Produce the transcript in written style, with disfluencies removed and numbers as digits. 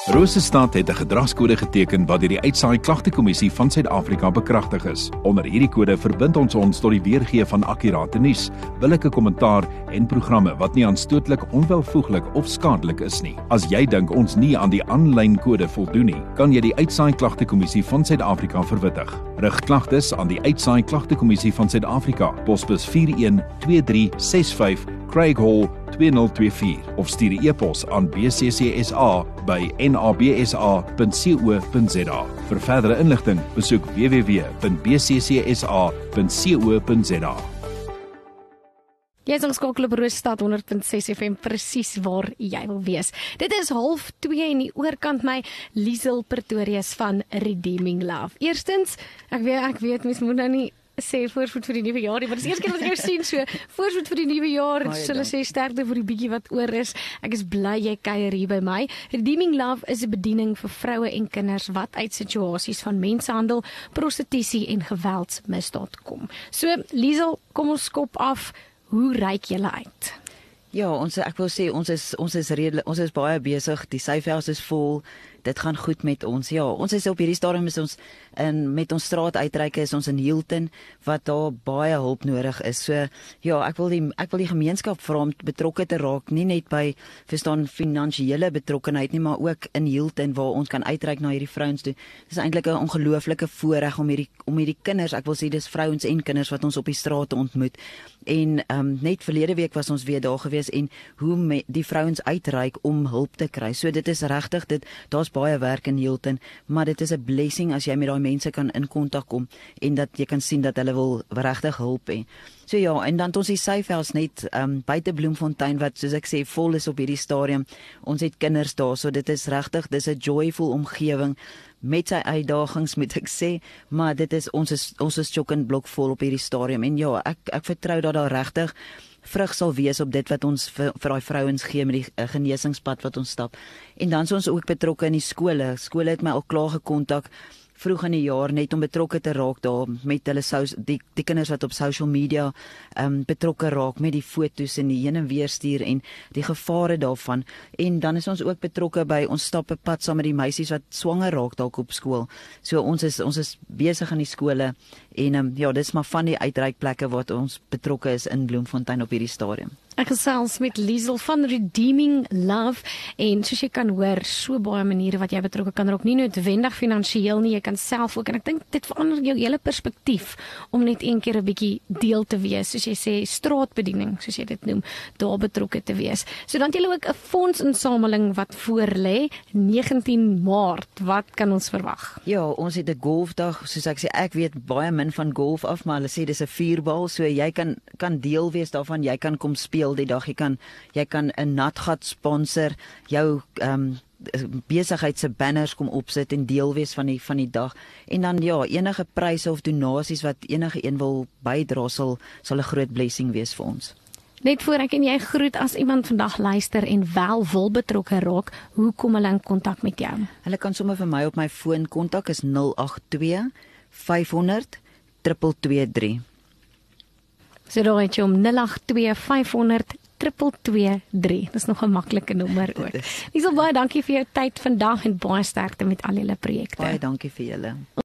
Rosestad het 'n gedragskode geteken wat deur die Uitsaai Klagtekommissie van Suid-Afrika bekragtig is. Onder hierdie kode verbind ons tot die weergee van akkurate nuus, billike kommentaar en programme wat nie aanstootlik, onwelvoeglik of skadelik is nie. As jy dink ons nie aan die aanlyn kode voldoen nie, kan jy die Uitsaai Klagtekommissie van Suid-Afrika verwittig. Rig klagtes aan die Uitsaai Klagtekommissie van Suid-Afrika, posbus 412365, Craig Hall 2024 of stuur 'n e-pos aan bccsa@nabsa.co.za. Vir verdere inligting, besoek www.bccsa.co.za. Jy is ingeskakel op Rosestad 100.6 FM, presies waar jy wil wees. Dit is 1:30 en die oorkant my Liesel Pretorius van Redeeming Love. Eerstens, ek weet mens moet nou nie sê voorspoed vir die nuwe jaar nie, want dit is eers keer wat ek jou sien, so voorspoed vir die nuwe jaar, hulle sê sterkte vir die bietjie wat oor is. Ek is bly jy kuier hier by my. Redeeming Love is 'n bediening vir vroue en kinders wat uit situasies van mensenhandel, prostitusie en geweldsmisdaad kom. So, Liesel, kom ons skop af, hoe reik julle uit? Ja, ek wil sê ons is baie besig, die syfers is vol. Dit gaan goed met ons. Ja, ons is op hierdie stadium met ons straatuitreike is ons in Hilton wat daar baie hulp nodig is. So ja, ek wil die gemeenskap vra om betrokke te raak, nie net by verstaan finansiële betrokkenheid nie, maar ook in Hilton waar ons kan uitreik na hierdie vrouens toe. Dis eintlik 'n ongelooflike voorreg om hierdie kinders, ek wil sê dis vrouens en kinders wat ons op die strate ontmoet. En net verlede week was ons weer daar gewees en hoe die vrouens uitreik om hulp te kry. So dit is regtig daar's baie werk in Hilton, maar dit is 'n blessing as jy met daai mense kan in kontak kom en dat jy kan sien dat hulle wil regtig hulp hê. So ja, en dan ons die syfers net buite Bloemfontein wat soos ek sê vol is op hierdie stadium. Ons het kinders daar, so dit is regtig, dis 'n joyful omgewing met sy uitdagings moet ek sê, maar ons is chock-en blok vol op hierdie stadium en ja, ek vertrou dat daar regtig vrug sal wees op dit wat ons vir daai vrouens gee met die genesingspad wat ons stap. En dan is ons ook betrokke in die skole. Skole het my al klaar gekontak vroeg in die jaar net om betrokke te raak daar met hulle die kinders wat op social media betrokke raak met die foto's en die heen en weer stuur en die gevare daarvan. En dan is ons ook betrokke by ons stap 'n pad saam met die meisies wat swanger raak dalk op skool. So ons is besig in die skole en ja, dis maar van die uitreikplekke wat ons betrokke is in Bloemfontein op hierdie stadium. Ek gesels met Liesel van Redeeming Love en soos jy kan hoor, so baie maniere wat jy betrokke kan raak, nie noodwendig finansiëel nie, jy kan self ook, en ek dink dit verander jou hele perspektief om net een keer 'n bietjie deel te wees, soos jy sê, straatbediening, soos jy dit noem, daar betrokke te wees. So dan het jy ook 'n fondsinsameling wat voorlê, 19 Maart, wat kan ons verwag? Ja, ons het 'n golfdag, soos ek sê, ek weet baie min van golf af, maar hulle sê dis 'n vuurbal, so jy kan deel wees daarvan, jy kan kom speel die dag, jy kan 'n natgat sponsor, jou besigheid se banners kom opsit en deel wees van die dag. En dan ja, enige pryse of donasies wat enige een wil bydra sal 'n groot blessing wees vir ons. Net voor ek en jy groet, as iemand vandag luister en wel wil betrokke raak, hoe kom hulle in kontak met jou? Hulle kan sommer vir my op my foon kontak, is 082 500 223. So daar het jy om 082 500 223. Dis nog 'n maklike nommer ook. Liesel, baie dankie vir jou tyd vandag en baie sterkte met al julle projekte. Baie dankie vir julle.